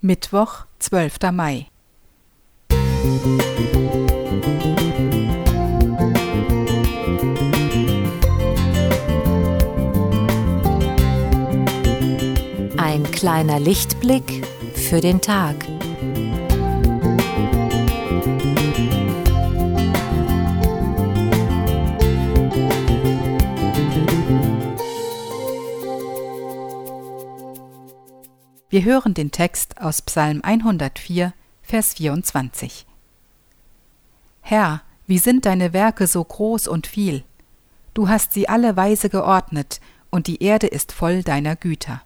Mittwoch, 12. Mai. Ein kleiner Lichtblick für den Tag. Wir hören den Text aus Psalm 104, Vers 24. Herr, wie sind deine Werke so groß und viel? Du hast sie alle weise geordnet, und die Erde ist voll deiner Güter.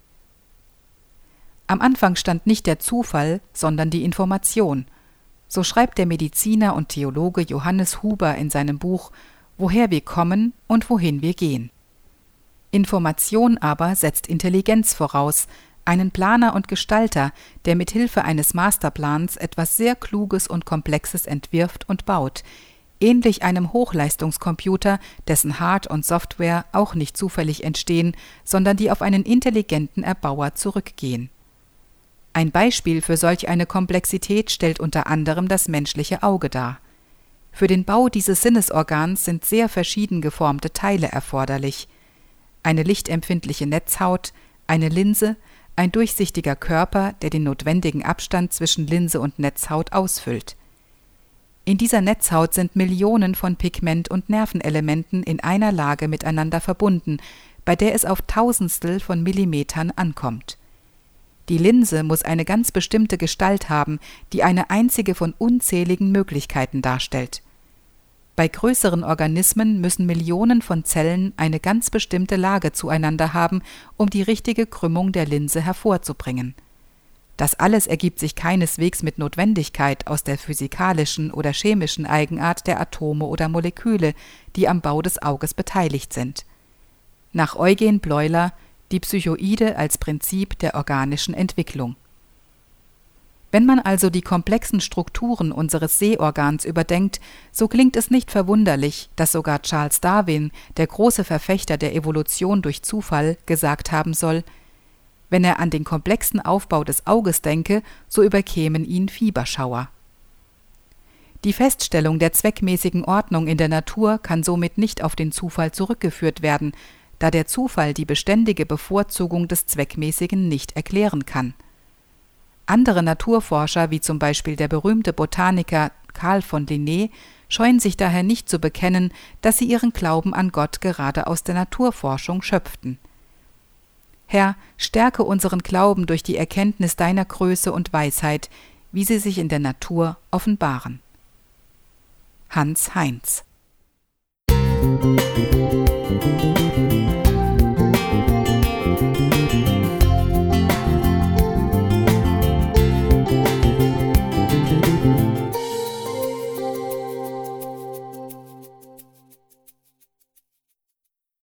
Am Anfang stand nicht der Zufall, sondern die Information. So schreibt der Mediziner und Theologe Johannes Huber in seinem Buch »Woher wir kommen und wohin wir gehen«. Information aber setzt Intelligenz voraus, einen Planer und Gestalter, der mit Hilfe eines Masterplans etwas sehr Kluges und Komplexes entwirft und baut, ähnlich einem Hochleistungscomputer, dessen Hard- und Software auch nicht zufällig entstehen, sondern die auf einen intelligenten Erbauer zurückgehen. Ein Beispiel für solch eine Komplexität stellt unter anderem das menschliche Auge dar. Für den Bau dieses Sinnesorgans sind sehr verschieden geformte Teile erforderlich. Eine lichtempfindliche Netzhaut, eine Linse, ein durchsichtiger Körper, der den notwendigen Abstand zwischen Linse und Netzhaut ausfüllt. In dieser Netzhaut sind Millionen von Pigment- und Nervenelementen in einer Lage miteinander verbunden, bei der es auf Tausendstel von Millimetern ankommt. Die Linse muss eine ganz bestimmte Gestalt haben, die eine einzige von unzähligen Möglichkeiten darstellt. Bei größeren Organismen müssen Millionen von Zellen eine ganz bestimmte Lage zueinander haben, um die richtige Krümmung der Linse hervorzubringen. Das alles ergibt sich keineswegs mit Notwendigkeit aus der physikalischen oder chemischen Eigenart der Atome oder Moleküle, die am Bau des Auges beteiligt sind. Nach Eugen Bleuler die Psychoide als Prinzip der organischen Entwicklung. Wenn man also die komplexen Strukturen unseres Sehorgans überdenkt, so klingt es nicht verwunderlich, dass sogar Charles Darwin, der große Verfechter der Evolution durch Zufall, gesagt haben soll: Wenn er an den komplexen Aufbau des Auges denke, so überkämen ihn Fieberschauer. Die Feststellung der zweckmäßigen Ordnung in der Natur kann somit nicht auf den Zufall zurückgeführt werden, da der Zufall die beständige Bevorzugung des Zweckmäßigen nicht erklären kann. Andere Naturforscher, wie zum Beispiel der berühmte Botaniker Carl von Linné, scheuen sich daher nicht zu bekennen, dass sie ihren Glauben an Gott gerade aus der Naturforschung schöpften. Herr, stärke unseren Glauben durch die Erkenntnis deiner Größe und Weisheit, wie sie sich in der Natur offenbaren. Hans Heinz.